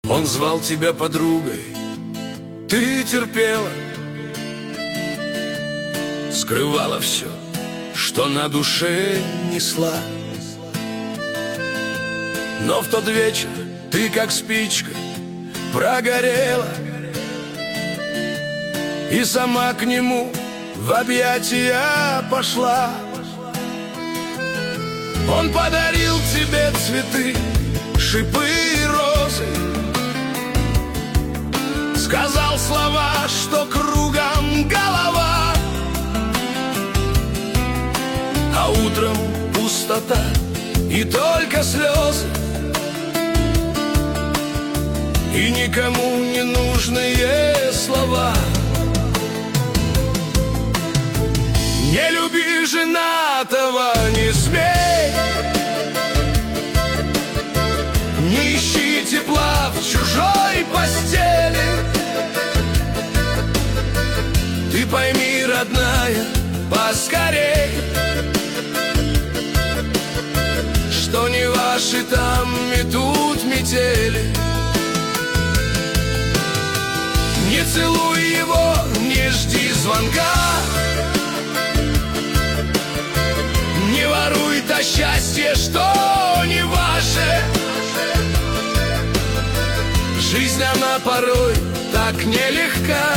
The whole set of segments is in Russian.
Он звал тебя подругой, ты терпела, скрывала все, что на душе несла. Но в тот вечер ты, как спичка, прогорела и сама к нему в объятия пошла. Он подарил тебе цветы, шипы и розы, сказал слова, что кругом голова, а утром пустота и только слезы, и никому не нужные слова. Не люби женатого, не смей, не ищи тепла в чужой постели. Ты пойми, родная, поскорей, что не ваши там метут метели. Не целуй его, не жди звонка, не воруй то счастье, что не ваше. Жизнь, она порой так нелегка,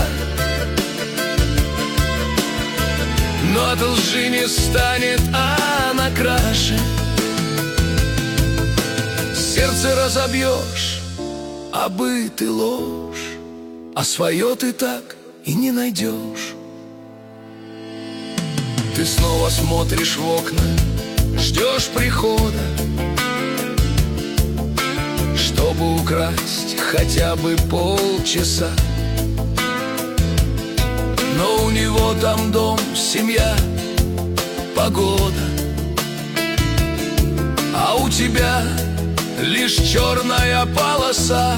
но от лжи не станет она краше. Сердце разобьешь, а быт и ложь, а свое ты так и не найдешь. Ты снова смотришь в окна, ждешь прихода, чтобы украсть хотя бы полчаса. Но у него там дом, семья, погода, а у тебя лишь черная полоса.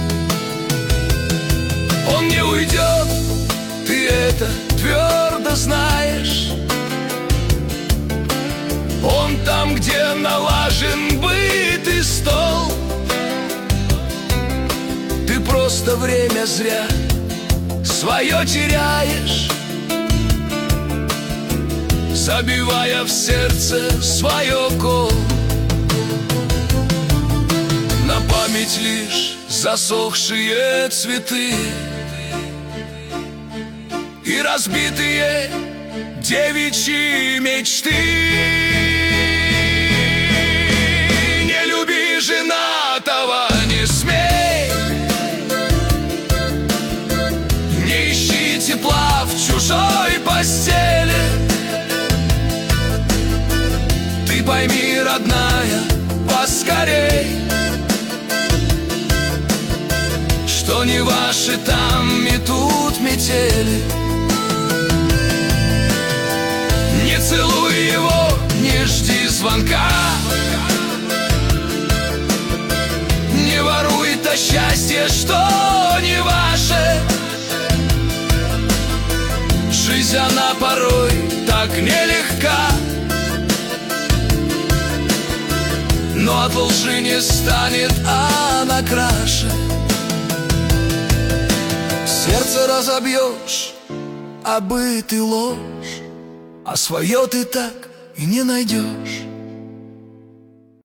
Он не уйдет, ты это твердо знаешь. Он там, где налажен быт и стол. Ты просто время зря свое теряешь, забивая в сердце свое кол. На память лишь засохшие цветы и разбитые девичьи мечты. Не люби женатого, не смей, не ищи тепла в чужой постели. Ты пойми, родная, поскорей, что не ваши там метут метели. Не целуй его, не жди звонка, не воруй то счастье, что не ваше. Жизнь, она порой так нелегка, но от лжи не станет она краше. Сердце разобьешь, а быт и ложь, а свое ты так и не найдешь.